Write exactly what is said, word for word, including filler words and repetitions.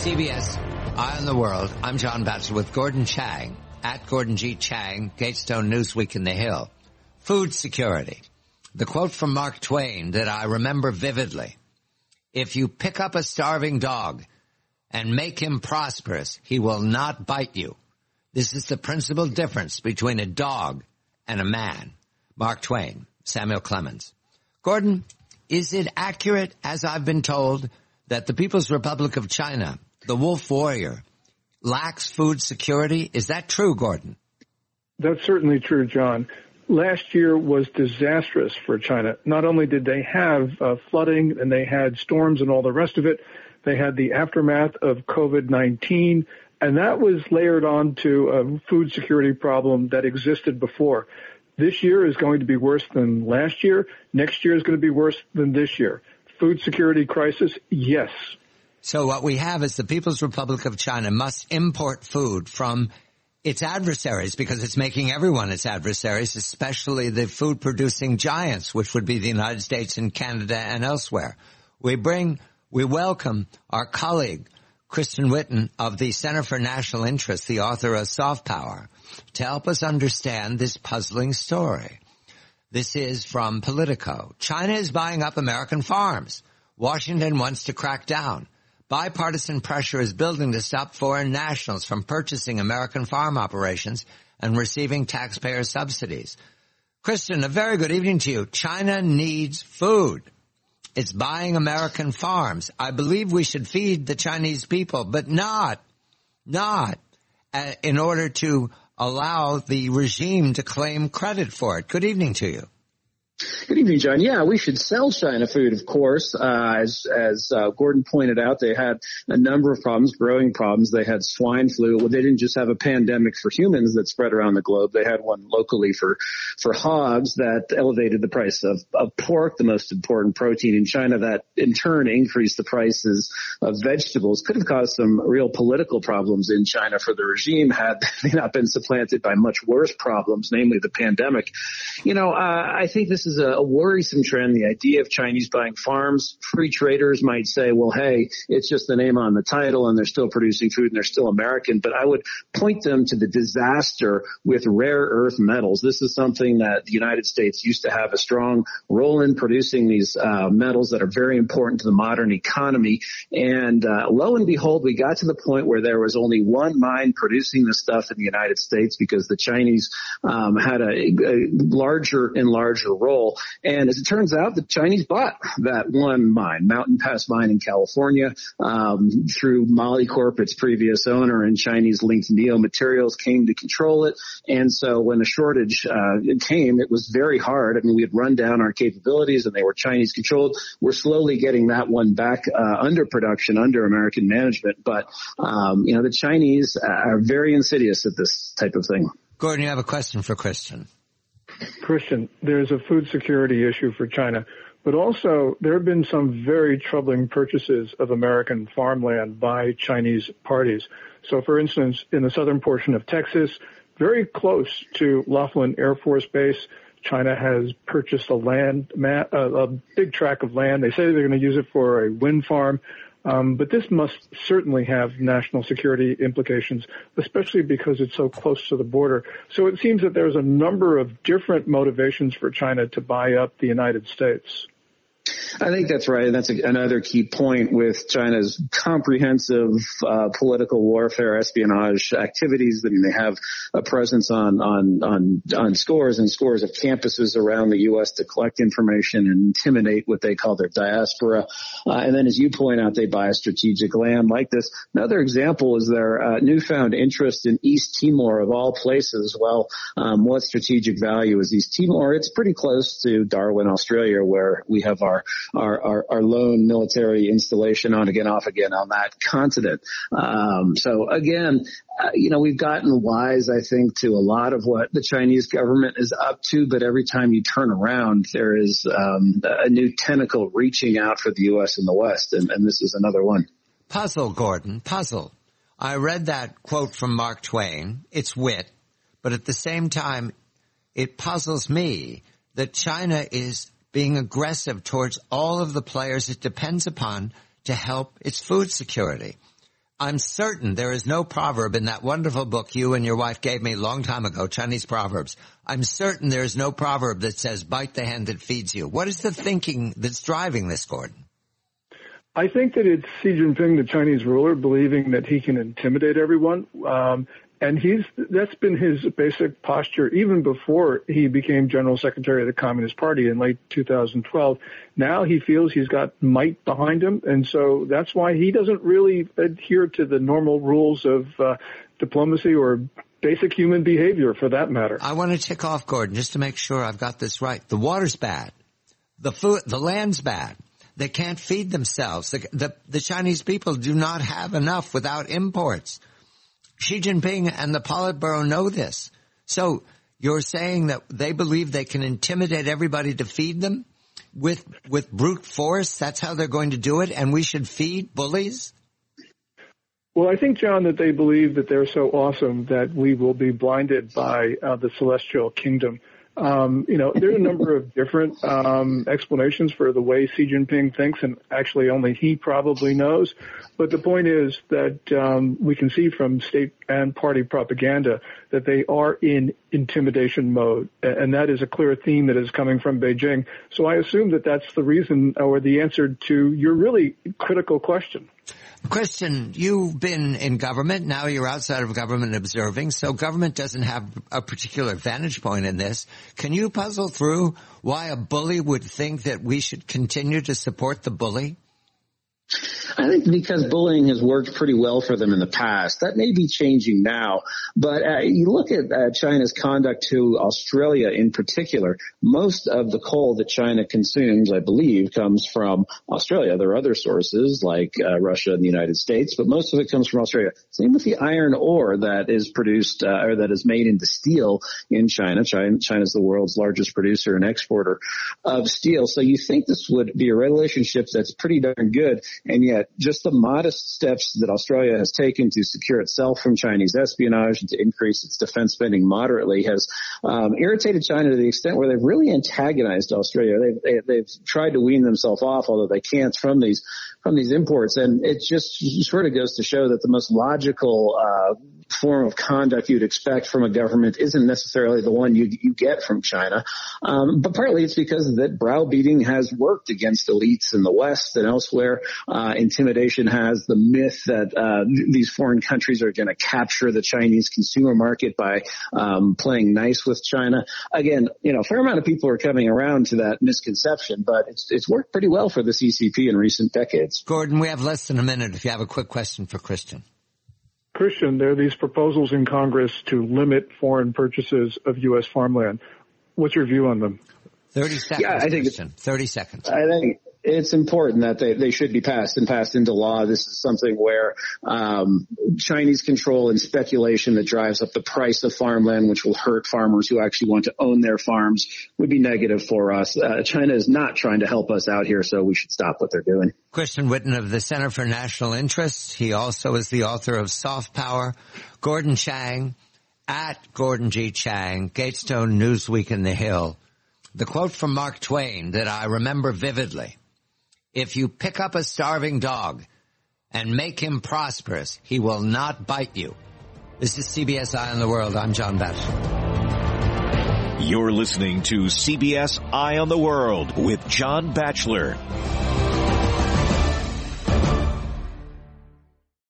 C B S, Eye on the World. I'm John Batchelor with Gordon Chang, at Gordon G. Chang, Gatestone Newsweek in the Hill. Food security. The quote from Mark Twain that I remember vividly. If you pick up a starving dog and make him prosperous, he will not bite you. This is the principal difference between a dog and a man. Mark Twain, Samuel Clemens. Gordon, is it accurate, as I've been told, that the People's Republic of China, the wolf warrior, lacks food security? Is that true, Gordon? That's certainly true, John. Last year was disastrous for China. Not only did they have uh, flooding and they had storms and all the rest of it, they had the aftermath of COVID nineteen, and that was layered on to a food security problem that existed before. This year is going to be worse than last year. Next year is going to be worse than this year. Food security crisis, yes. So what we have is the People's Republic of China must import food from its adversaries because it's making everyone its adversaries, especially the food-producing giants, which would be the United States and Canada and elsewhere. We bring, we welcome our colleague, Kristen Whitten of the Center for National Interest, the author of Soft Power, to help us understand this puzzling story. This is from Politico. China is buying up American farms. Washington wants to crack down. Bipartisan pressure is building to stop foreign nationals from purchasing American farm operations and receiving taxpayer subsidies. Kristen, a very good evening to you. China needs food. It's buying American farms. I believe we should feed the Chinese people, but not, not uh, in order to allow the regime to claim credit for it. Good evening to you. Good evening, John. Yeah, we should sell China food, of course. Uh, as as uh, Gordon pointed out, they had a number of problems, growing problems. They had swine flu. Well, they didn't just have a pandemic for humans that spread around the globe. They had one locally for for hogs that elevated the price of, of pork, the most important protein in China. That in turn increased the prices of vegetables. Could have caused some real political problems in China for the regime had they not been supplanted by much worse problems, namely the pandemic. You know, uh, I think this is a, a worrisome trend, the idea of Chinese buying farms. Free traders might say, well, hey, it's just the name on the title and they're still producing food and they're still American. But I would point them to the disaster with rare earth metals. This is something that the United States used to have a strong role in, producing these uh, metals that are very important to the modern economy. And uh, lo and behold, we got to the point where there was only one mine producing this stuff in the United States because the Chinese um, had a, a larger and larger role. And as it turns out, the Chinese bought that one mine, Mountain Pass Mine in California, um, through Molycorp, its previous owner, and Chinese-linked Neo Materials came to control it. And so when a shortage uh, came, it was very hard. I mean, we had run down our capabilities, and they were Chinese-controlled. We're slowly getting that one back uh, under production, under American management. But, um, you know, the Chinese are very insidious at this type of thing. Gordon, you have a question for Kristen. Christian, there's a food security issue for China, but also there have been some very troubling purchases of American farmland by Chinese parties. So, for instance, in the southern portion of Texas, very close to Laughlin Air Force Base, China has purchased a land, a big tract of land. They say they're going to use it for a wind farm. Um, but this must certainly have national security implications, especially because it's so close to the border. So it seems that there's a number of different motivations for China to buy up the United States. I think that's right. And that's a, another key point with China's comprehensive uh, political warfare, espionage activities. I mean, they have a presence on, on, on, on scores and scores of campuses around the U S to collect information and intimidate what they call their diaspora. Uh, and then, as you point out, they buy a strategic land like this. Another example is their uh, newfound interest in East Timor, of all places. Well, um, what strategic value is East Timor? It's pretty close to Darwin, Australia, where we have our Our, our, our lone military installation on again, off again on that continent. Um, so again, uh, you know, we've gotten wise, I think, to a lot of what the Chinese government is up to. But every time you turn around, there is um, a new tentacle reaching out for the U S in the West. And, and this is another one. Puzzle, Gordon, puzzle. I read that quote from Mark Twain. It's wit, but at the same time, it puzzles me that China is being aggressive towards all of the players it depends upon to help its food security. I'm certain there is no proverb in that wonderful book you and your wife gave me a long time ago, Chinese Proverbs. I'm certain there is no proverb that says, bite the hand that feeds you. What is the thinking that's driving this, Gordon? I think that it's Xi Jinping, the Chinese ruler, believing that he can intimidate everyone. Um, and he's, that's been his basic posture even before he became General Secretary of the Communist Party in late two thousand twelve. Now he feels he's got might behind him. And so that's why he doesn't really adhere to the normal rules of uh, diplomacy or basic human behavior for that matter. I want to tick off, Gordon, just to make sure I've got this right. The water's bad. The food, the land's bad. They can't feed themselves. The, the, the Chinese people do not have enough without imports. Xi Jinping and the Politburo know this. So you're saying that they believe they can intimidate everybody to feed them with, with brute force? That's how they're going to do it? And we should feed bullies? Well, I think, John, that they believe that they're so awesome that we will be blinded by uh, the celestial kingdom. Um, you know, there's a number of different um, explanations for the way Xi Jinping thinks, and actually only he probably knows. But the point is that um, we can see from state and party propaganda that they are in intimidation mode, and that is a clear theme that is coming from Beijing. So I assume that that's the reason or the answer to your really critical question. Christian, you've been in government. Now you're outside of government observing, so government doesn't have a particular vantage point in this. Can you puzzle through why a bully would think that we should continue to support the bully? I think because bullying has worked pretty well for them in the past. That may be changing now. But uh, you look at uh, China's conduct to Australia in particular. Most of the coal that China consumes, I believe, comes from Australia. There are other sources like uh, Russia and the United States, but most of it comes from Australia. Same with the iron ore that is produced uh, or that is made into steel in China. China. China's the world's largest producer and exporter of steel. So you think this would be a relationship that's pretty darn good. And yet just the modest steps that Australia has taken to secure itself from Chinese espionage and to increase its defense spending moderately has um, irritated China to the extent where they've really antagonized Australia. They've, they, they've tried to wean themselves off, although they can't, from these from these imports. And it just sort of goes to show that the most logical uh form of conduct you'd expect from a government isn't necessarily the one you you get from China. Um, but partly it's because that browbeating has worked against elites in the West and elsewhere. Uh, intimidation has. The myth that uh, these foreign countries are going to capture the Chinese consumer market by um, playing nice with China. Again, you know, a fair amount of people are coming around to that misconception, but it's it's worked pretty well for the C C P in recent decades. Gordon, we have less than a minute if you have a quick question for Christian. Christian, there are these proposals in Congress to limit foreign purchases of U S farmland. What's your view on them? thirty seconds, yeah, I think Christian. thirty seconds. I think it's important that they, they should be passed and passed into law. This is something where um, Chinese control and speculation that drives up the price of farmland, which will hurt farmers who actually want to own their farms, would be negative for us. Uh, China is not trying to help us out here, so we should stop what they're doing. Christian Whitten of the Center for National Interests. He also is the author of Soft Power. Gordon Chang, at Gordon G. Chang, Gatestone Newsweek in the Hill. The quote from Mark Twain that I remember vividly: if you pick up a starving dog and make him prosperous, he will not bite you. This is C B S Eye on the World. I'm John Batchelor. You're listening to C B S Eye on the World with John Batchelor.